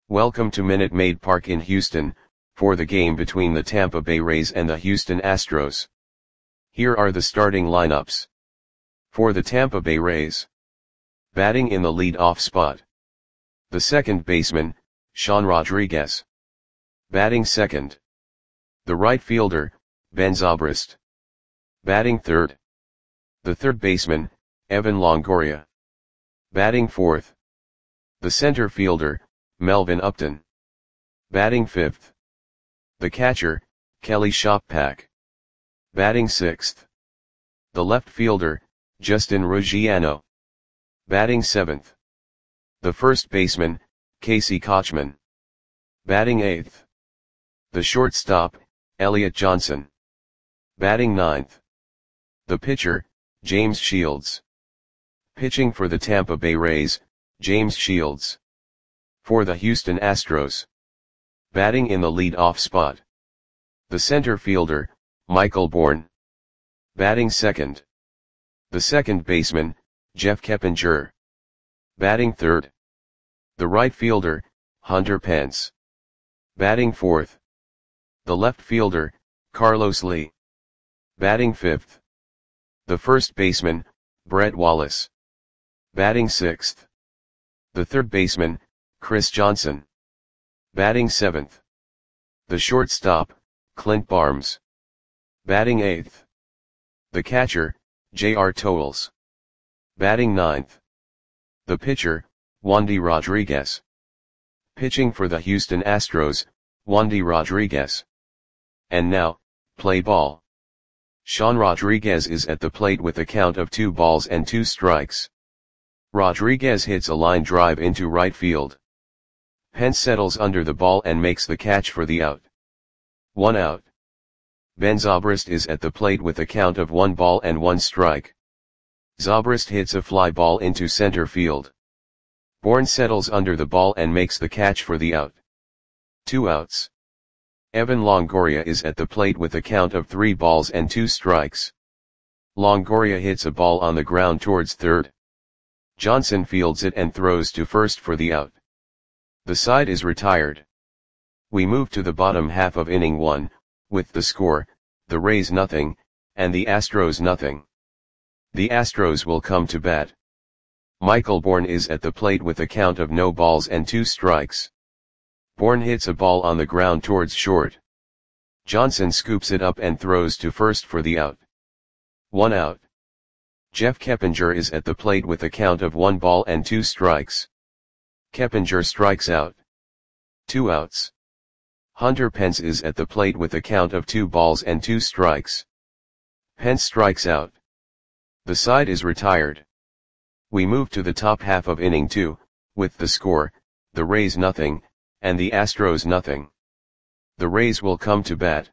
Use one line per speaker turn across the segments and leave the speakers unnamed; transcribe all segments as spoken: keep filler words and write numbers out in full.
Welcome to Minute Maid Park in Houston, for the game between the Tampa Bay Rays and the Houston Astros. Here are the starting lineups. For the Tampa Bay Rays. Batting in the lead-off spot. The second baseman, Sean Rodriguez. Batting second. The right fielder, Ben Zobrist. Batting third. The third baseman, Evan Longoria. Batting fourth. The center fielder, Melvin Upton. Batting fifth. The catcher, Kelly Shoppak. Batting sixth. The left fielder, Justin Ruggiano. Batting seventh. The first baseman, Casey Kotchman. Batting eighth. The shortstop, Elliot Johnson. Batting ninth. The pitcher, James Shields. Pitching for the Tampa Bay Rays, James Shields. For the Houston Astros. Batting in the lead-off spot. The center fielder, Michael Bourn. Batting second. The second baseman, Jeff Keppinger. Batting third. The right fielder, Hunter Pence. Batting fourth. The left fielder, Carlos Lee. Batting fifth. The first baseman, Brett Wallace. Batting sixth. The third baseman, Chris Johnson. Batting seventh. The shortstop, Clint Barnes. Batting eighth. The catcher, J R Towles. Batting ninth. The pitcher, Wandy Rodriguez. Pitching for the Houston Astros, Wandy Rodriguez. And now, play ball. Sean Rodriguez is at the plate with a count of two balls and two strikes. Rodriguez hits a line drive into right field. Pence settles under the ball and makes the catch for the out. One out. Ben Zobrist is at the plate with a count of one ball and one strike. Zobrist hits a fly ball into center field. Bourn settles under the ball and makes the catch for the out. Two outs. Evan Longoria is at the plate with a count of three balls and two strikes. Longoria hits a ball on the ground towards third. Johnson fields it and throws to first for the out. The side is retired. We move to the bottom half of inning one, with the score, the Rays nothing, and the Astros nothing. The Astros will come to bat. Michael Bourn is at the plate with a count of no balls and two strikes. Bourn hits a ball on the ground towards short. Johnson scoops it up and throws to first for the out. One out. Jeff Keppinger is at the plate with a count of one ball and two strikes. Keppinger strikes out. Two outs. Hunter Pence is at the plate with a count of two balls and two strikes. Pence strikes out. The side is retired. We move to the top half of inning two, with the score, the Rays nothing, and the Astros nothing. The Rays will come to bat.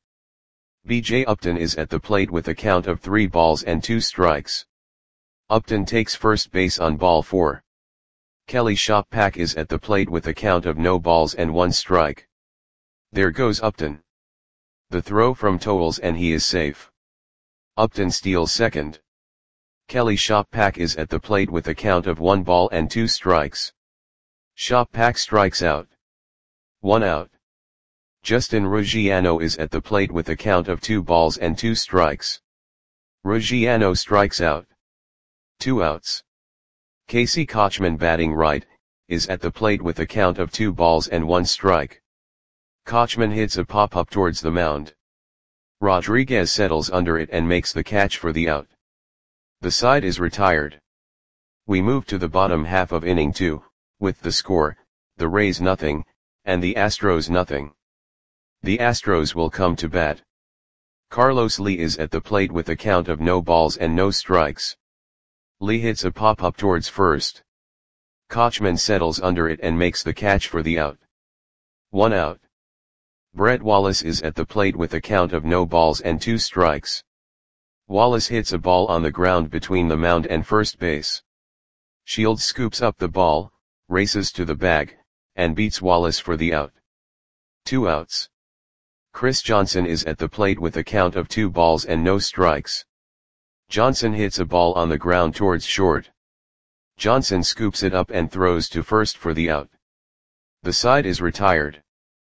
B J Upton is at the plate with a count of three balls and two strikes. Upton takes first base on ball four. Kelly Shoppak is at the plate with a count of no balls and one strike. There goes Upton. The throw from Towles and he is safe. Upton steals second. Kelly Shoppak is at the plate with a count of one ball and two strikes. Shoppak strikes out. One out. Justin Ruggiano is at the plate with a count of two balls and two strikes. Ruggiano strikes out. Two outs. Casey Kotchman, batting right, is at the plate with a count of two balls and one strike. Kotchman hits a pop-up towards the mound. Rodriguez settles under it and makes the catch for the out. The side is retired. We move to the bottom half of inning two, with the score, the Rays nothing, and the Astros nothing. The Astros will come to bat. Carlos Lee is at the plate with a count of no balls and no strikes. Lee hits a pop-up towards first. Kotchman settles under it and makes the catch for the out. One out. Brett Wallace is at the plate with a count of no balls and two strikes. Wallace hits a ball on the ground between the mound and first base. Shields scoops up the ball, races to the bag, and beats Wallace for the out. Two outs. Chris Johnson is at the plate with a count of two balls and no strikes. Johnson hits a ball on the ground towards short. Johnson scoops it up and throws to first for the out. The side is retired.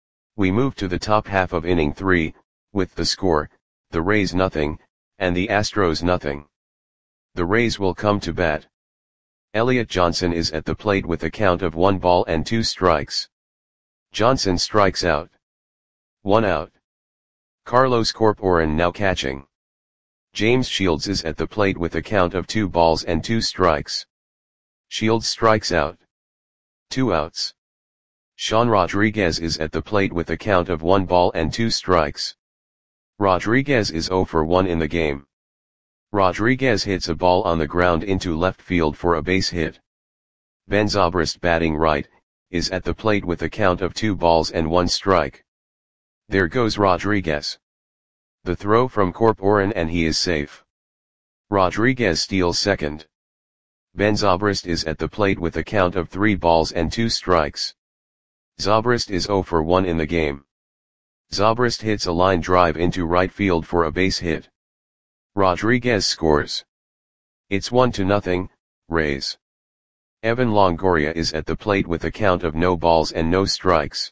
We move to the top half of inning three, with the score, the Rays nothing, and the Astros nothing. The Rays will come to bat. Elliot Johnson is at the plate with a count of one ball and two strikes. Johnson strikes out. One out. Carlos Corporan now catching. James Shields is at the plate with a count of two balls and two strikes. Shields strikes out. Two outs. Sean Rodriguez is at the plate with a count of one ball and two strikes. Rodriguez is zero for one in the game. Rodriguez hits a ball on the ground into left field for a base hit. Ben Zobrist, batting right, is at the plate with a count of two balls and one strike. There goes Rodriguez. The throw from Corporan and he is safe. Rodriguez steals second. Ben Zobrist is at the plate with a count of three balls and two strikes. Zobrist is zero for one in the game. Zobrist hits a line drive into right field for a base hit. Rodriguez scores. It's one to nothing, Rays. Evan Longoria is at the plate with a count of no balls and no strikes.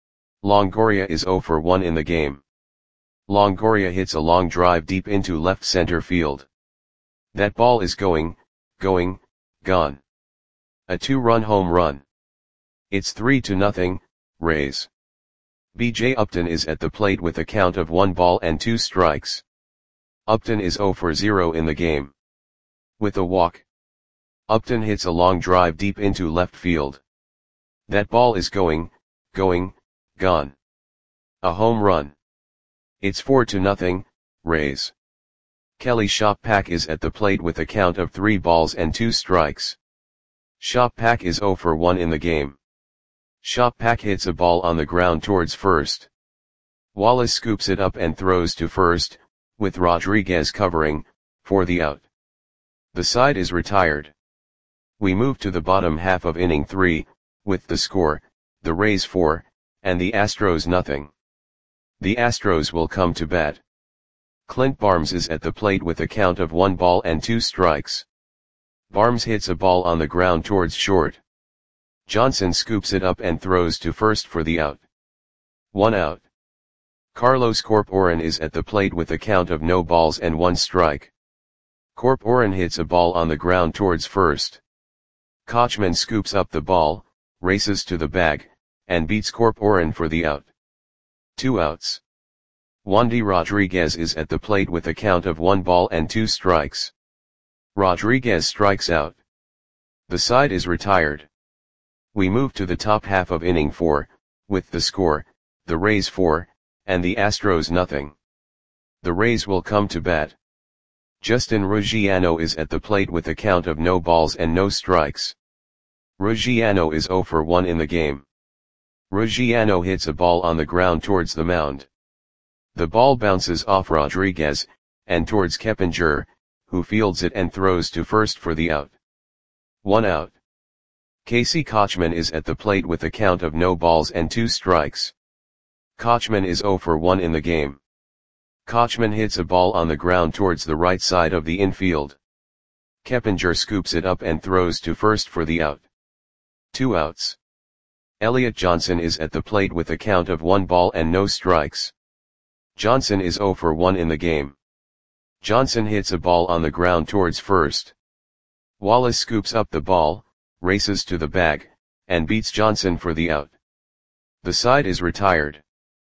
Longoria is zero for one in the game. Longoria hits a long drive deep into left center field. That ball is going, going, gone. A two-run home run. It's three to nothing, Rays. B J Upton is at the plate with a count of one ball and two strikes. Upton is zero for zero in the game. With a walk. Upton hits a long drive deep into left field. That ball is going, going, gone. A home run. It's four to nothing, Rays. Kelly Shoppack is at the plate with a count of three balls and two strikes. Shoppack is zero for one in the game. Shoppack hits a ball on the ground towards first. Wallace scoops it up and throws to first, with Rodriguez covering, for the out. The side is retired. We move to the bottom half of inning three, with the score, the Rays four, and the Astros nothing. The Astros will come to bat. Clint Barnes is at the plate with a count of one ball and two strikes. Barnes hits a ball on the ground towards short. Johnson scoops it up and throws to first for the out. One out. Carlos Corporan is at the plate with a count of no balls and one strike. Corporan hits a ball on the ground towards first. Kochman scoops up the ball, races to the bag, and beats Corporan for the out. Two outs. Wandy Rodriguez is at the plate with a count of one ball and two strikes. Rodriguez strikes out. The side is retired. We move to the top half of inning four, with the score, the Rays four, and the Astros nothing. The Rays will come to bat. Justin Ruggiano is at the plate with a count of no balls and no strikes. Ruggiano is zero for one in the game. Ruggiano hits a ball on the ground towards the mound. The ball bounces off Rodriguez, and towards Keppinger, who fields it and throws to first for the out. One out. Casey Kochman is at the plate with a count of no balls and two strikes. Kochman is zero for one in the game. Kochman hits a ball on the ground towards the right side of the infield. Keppinger scoops it up and throws to first for the out. Two outs. Elliot Johnson is at the plate with a count of one ball and no strikes. Johnson is zero for one in the game. Johnson hits a ball on the ground towards first. Wallace scoops up the ball, races to the bag, and beats Johnson for the out. The side is retired.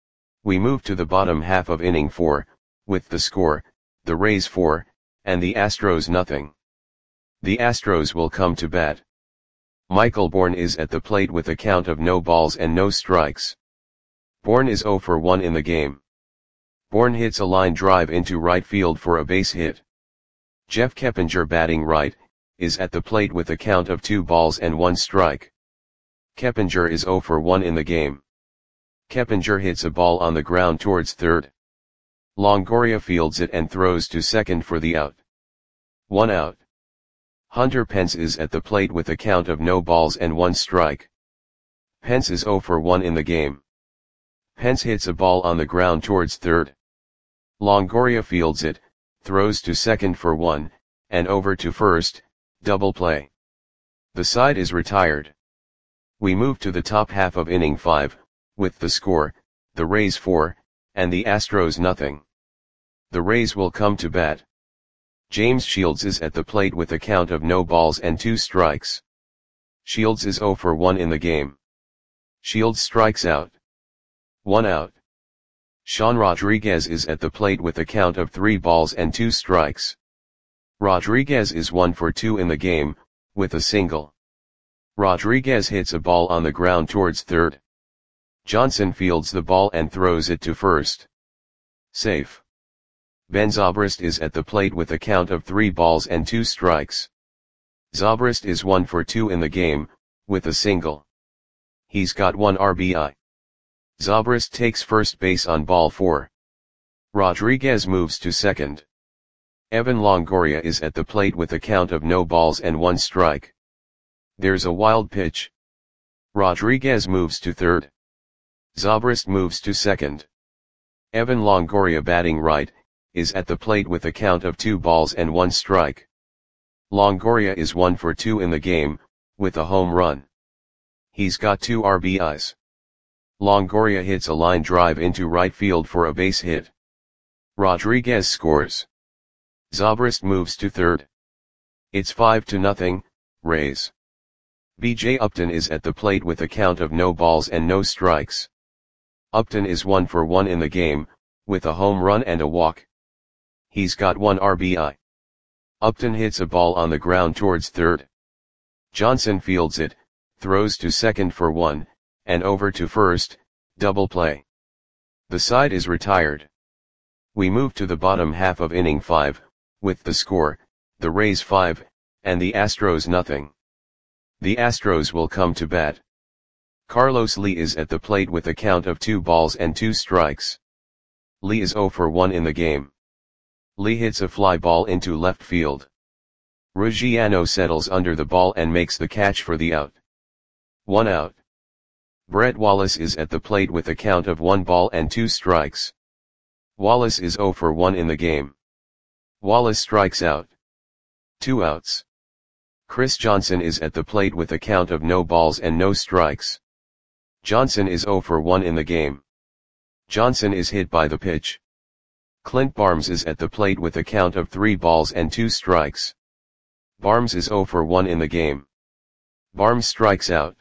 We move to the bottom half of inning four, with the score, the Rays four, and the Astros nothing. The Astros will come to bat. Michael Bourne is at the plate with a count of no balls and no strikes. Bourne is zero for one in the game. Bourne hits a line drive into right field for a base hit. Jeff Keppinger, batting right, is at the plate with a count of two balls and one strike. Keppinger is zero for one in the game. Keppinger hits a ball on the ground towards third. Longoria fields it and throws to second for the out. One out. Hunter Pence is at the plate with a count of no balls and one strike. Pence is zero for one in the game. Pence hits a ball on the ground towards third. Longoria fields it, throws to second for one, and over to first, double play. The side is retired. We move to the top half of inning five, with the score, the Rays four, and the Astros nothing. The Rays will come to bat. James Shields is at the plate with a count of no balls and two strikes. Shields is oh for one in the game. Shields strikes out. One out. Sean Rodriguez is at the plate with a count of three balls and two strikes. Rodriguez is one for two in the game, with a single. Rodriguez hits a ball on the ground towards third. Johnson fields the ball and throws it to first. Safe. Ben Zobrist is at the plate with a count of three balls and two strikes. Zobrist is one for two in the game, with a single. He's got one R B I. Zobrist takes first base on ball four. Rodriguez moves to second. Evan Longoria is at the plate with a count of no balls and one strike. There's a wild pitch. Rodriguez moves to third. Zobrist moves to second. Evan Longoria, batting right, is at the plate with a count of two balls and one strike. Longoria is one for two in the game, with a home run. He's got two R B Is. Longoria hits a line drive into right field for a base hit. Rodriguez scores. Zobrist moves to third. It's five to nothing, Rays. B J Upton is at the plate with a count of no balls and no strikes. Upton is one for one in the game, with a home run and a walk. He's got one R B I. Upton hits a ball on the ground towards third. Johnson fields it, throws to second for one, and over to first, double play. The side is retired. We move to the bottom half of inning five, with the score, the Rays five, and the Astros nothing. The Astros will come to bat. Carlos Lee is at the plate with a count of two balls and two strikes. Lee is oh for one in the game. Lee hits a fly ball into left field. Ruggiano settles under the ball and makes the catch for the out. One out. Brett Wallace is at the plate with a count of one ball and two strikes. Wallace is oh for one in the game. Wallace strikes out. Two outs. Chris Johnson is at the plate with a count of no balls and no strikes. Johnson is oh for one in the game. Johnson is hit by the pitch. Clint Barnes is at the plate with a count of three balls and two strikes. Barnes is oh for one in the game. Barnes strikes out.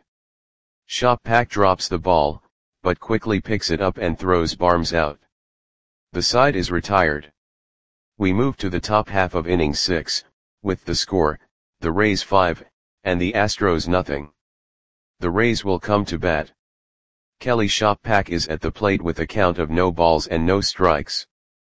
Shopak drops the ball, but quickly picks it up and throws Barnes out. The side is retired. We move to the top half of inning six, with the score, the Rays five, and the Astros nothing. The Rays will come to bat. Kelly Shopak is at the plate with a count of no balls and no strikes.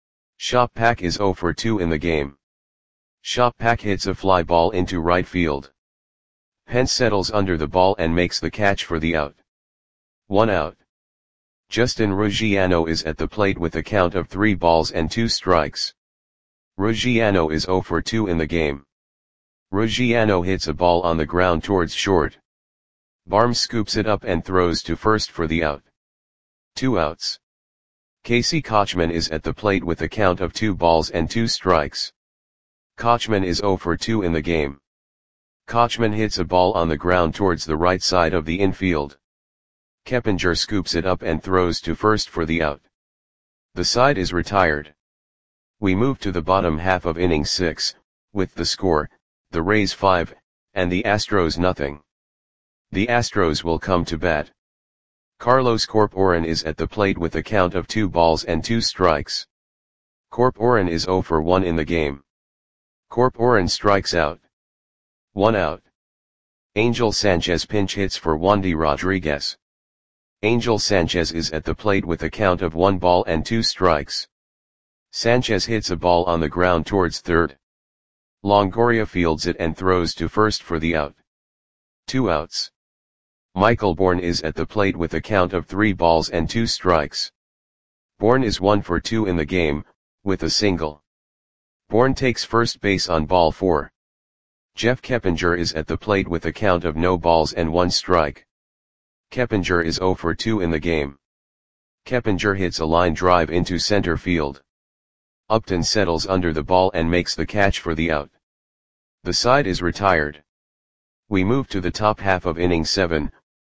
Shopak is oh for two in the game. Shopak hits a fly ball into right field. Pence settles under the ball and makes the catch for the out. One out. Justin Ruggiano is at the plate with a count of three balls and two strikes. Ruggiano is oh for two in the game. Ruggiano hits a ball on the ground towards short. Barnes scoops it up and throws to first for the out. Two outs. Casey Kotchman is at the plate with a count of two balls and two strikes. Kotchman is oh for two in the game. Kotchman hits a ball on the ground towards the right side of the infield. Keppinger scoops it up and throws to first for the out. The side is retired. We move to the bottom half of inning six, with the score, the Rays five, and the Astros nothing. The Astros will come to bat. Carlos Corporan is at the plate with a count of two balls and two strikes. Corporan is oh for one in the game. Corporan strikes out. One out. Angel Sanchez pinch hits for Wandy Rodriguez. Angel Sanchez is at the plate with a count of one ball and two strikes. Sanchez hits a ball on the ground towards third. Longoria fields it and throws to first for the out. Two outs. Michael Bourne is at the plate with a count of three balls and two strikes. Bourne is one for two in the game, with a single. Bourne takes first base on ball four. Jeff Keppinger is at the plate with a count of no balls and one strike. Keppinger is oh for two in the game. Keppinger hits a line drive into center field. Upton settles under the ball and makes the catch for the out. The side is retired. We move to the top half of inning seven,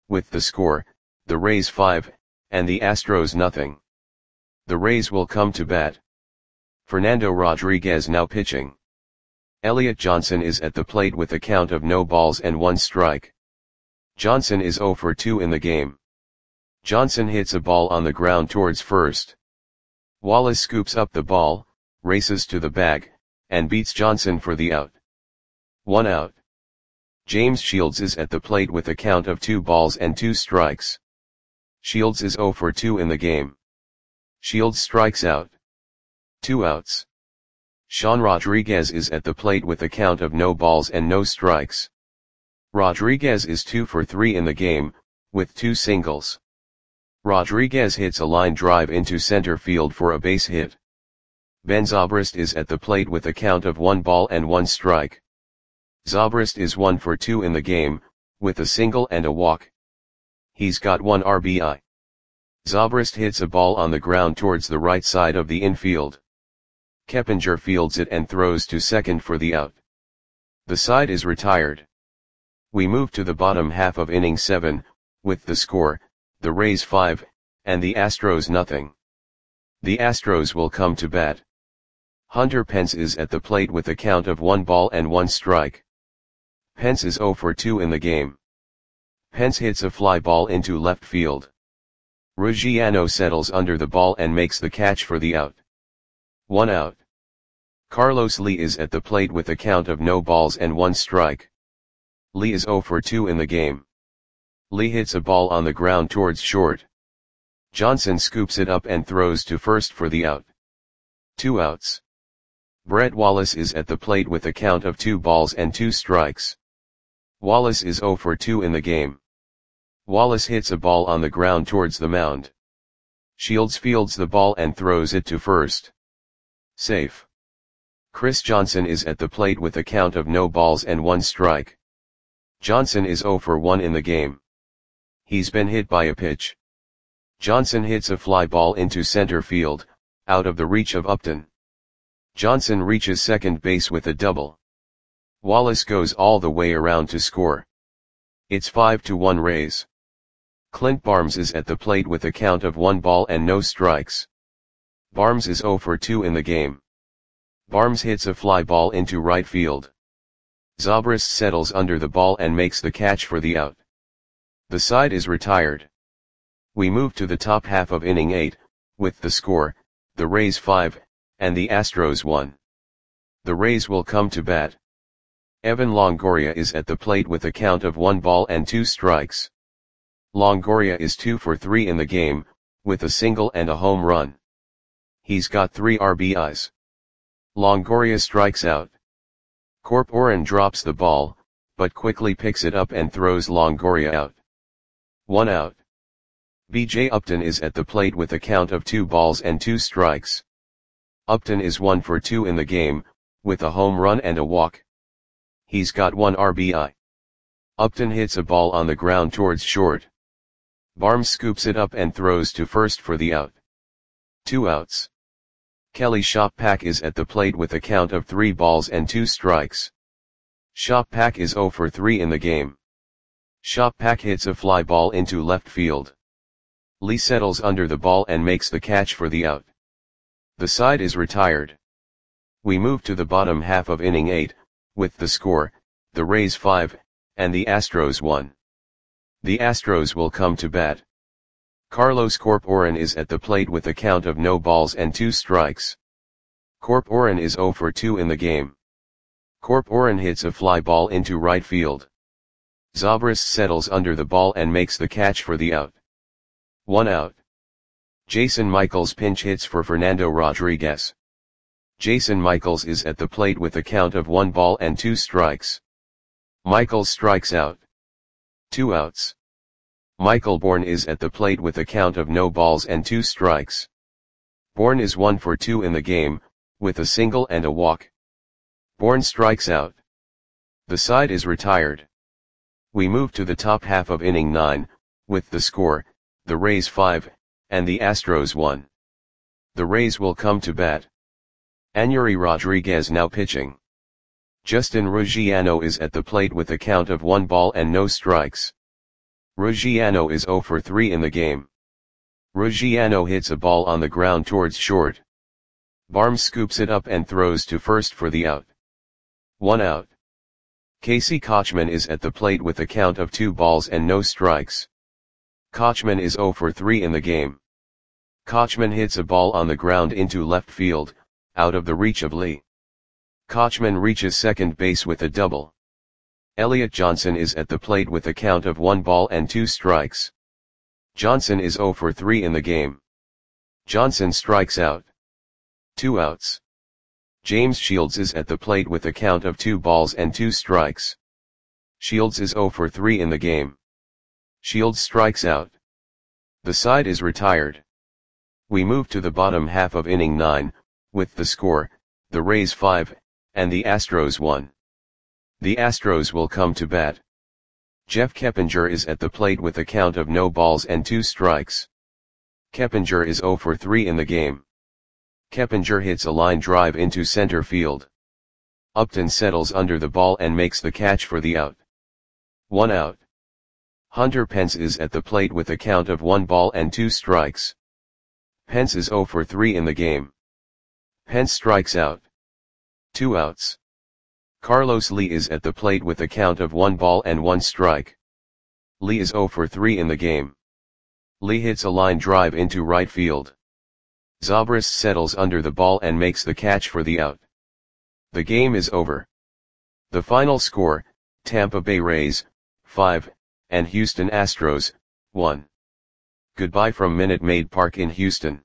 with the score, the Rays five, and the Astros nothing. The Rays will come to bat. Fernando Rodriguez now pitching. Elliot Johnson is at the plate with a count of no balls and one strike. Johnson is oh for two in the game. Johnson hits a ball on the ground towards first. Wallace scoops up the ball, races to the bag, and beats Johnson for the out. One out. James Shields is at the plate with a count of two balls and two strikes. Shields is oh for two in the game. Shields strikes out. Two outs. Sean Rodriguez is at the plate with a count of no balls and no strikes. Rodriguez is two for three in the game, with two singles. Rodriguez hits a line drive into center field for a base hit. Ben Zobrist is at the plate with a count of one ball and one strike. Zobrist is one for two in the game, with a single and a walk. He's got one R B I. Zobrist hits a ball on the ground towards the right side of the infield. Keppinger fields it and throws to second for the out. The side is retired. We move to the bottom half of inning seven, with the score, the Rays five, and the Astros nothing. The Astros will come to bat. Hunter Pence is at the plate with a count of one ball and one strike. Pence is oh for two in the game. Pence hits a fly ball into left field. Ruggiano settles under the ball and makes the catch for the out. One out. Carlos Lee is at the plate with a count of no balls and one strike. Lee is oh for two in the game. Lee hits a ball on the ground towards short. Johnson scoops it up and throws to first for the out. Two outs. Brett Wallace is at the plate with a count of two balls and two strikes. Wallace is oh for two in the game. Wallace hits a ball on the ground towards the mound. Shields fields the ball and throws it to first. Safe. Chris Johnson is at the plate with a count of no balls and one strike. Johnson is oh for one in the game. He's been hit by a pitch. Johnson hits a fly ball into center field, out of the reach of Upton. Johnson reaches second base with a double. Wallace goes all the way around to score. It's five to one Rays. Clint Barnes is at the plate with a count of one ball and no strikes. Barnes is oh for two in the game. Barnes hits a fly ball into right field. Zobrist settles under the ball and makes the catch for the out. The side is retired. We move to the top half of inning eight, with the score, the Rays five, and the Astros one. The Rays will come to bat. Evan Longoria is at the plate with a count of one ball and two strikes. Longoria is two for three in the game, with a single and a home run. He's got three R B Is. Longoria strikes out. Corporan drops the ball, but quickly picks it up and throws Longoria out. One out. B J Upton is at the plate with a count of two balls and two strikes. Upton is one for two in the game, with a home run and a walk. He's got one R B I. Upton hits a ball on the ground towards short. Barnes scoops it up and throws to first for the out. Two outs. Kelly Shoppak is at the plate with a count of three balls and two strikes. Shoppak is oh for three in the game. Shoppak hits a fly ball into left field. Lee settles under the ball and makes the catch for the out. The side is retired. We move to the bottom half of inning eight, with the score, the Rays five, and the Astros one. The Astros will come to bat. Carlos Corporan is at the plate with a count of no balls and two strikes. Corporan is oh for two in the game. Corporan hits a fly ball into right field. Zobrist settles under the ball and makes the catch for the out. One out. Jason Michaels pinch hits for Fernando Rodriguez. Jason Michaels is at the plate with a count of one ball and two strikes. Michaels strikes out. Two outs. Michael Bourne is at the plate with a count of no balls and two strikes. Bourne is one for two in the game, with a single and a walk. Bourne strikes out. The side is retired. We move to the top half of inning nine, with the score, the Rays five, and the Astros one. The Rays will come to bat. Aneury Rodriguez now pitching. Justin Ruggiano is at the plate with a count of one ball and no strikes. Ruggiano is zero for three in the game. Ruggiano hits a ball on the ground towards short. Barnes scoops it up and throws to first for the out. One out. Casey Kochman is at the plate with a count of two balls and no strikes. Kochman is zero for three in the game. Kochman hits a ball on the ground into left field, out of the reach of Lee. Kochman reaches second base with a double. Elliot Johnson is at the plate with a count of one ball and two strikes. Johnson is zero for three in the game. Johnson strikes out. Two outs. James Shields is at the plate with a count of two balls and two strikes. Shields is zero for three in the game. Shields strikes out. The side is retired. We move to the bottom half of inning nine, with the score, the Rays five, and the Astros one. The Astros will come to bat. Jeff Keppinger is at the plate with a count of no balls and two strikes. Keppinger is zero for three in the game. Keppinger hits a line drive into center field. Upton settles under the ball and makes the catch for the out. One out. Hunter Pence is at the plate with a count of one ball and two strikes. Pence is zero for three in the game. Pence strikes out. Two outs. Carlos Lee is at the plate with a count of one ball and one strike. Lee is zero for three in the game. Lee hits a line drive into right field. Zobrist settles under the ball and makes the catch for the out. The game is over. The final score, Tampa Bay Rays, five, and Houston Astros, one. Goodbye from Minute Maid Park in Houston.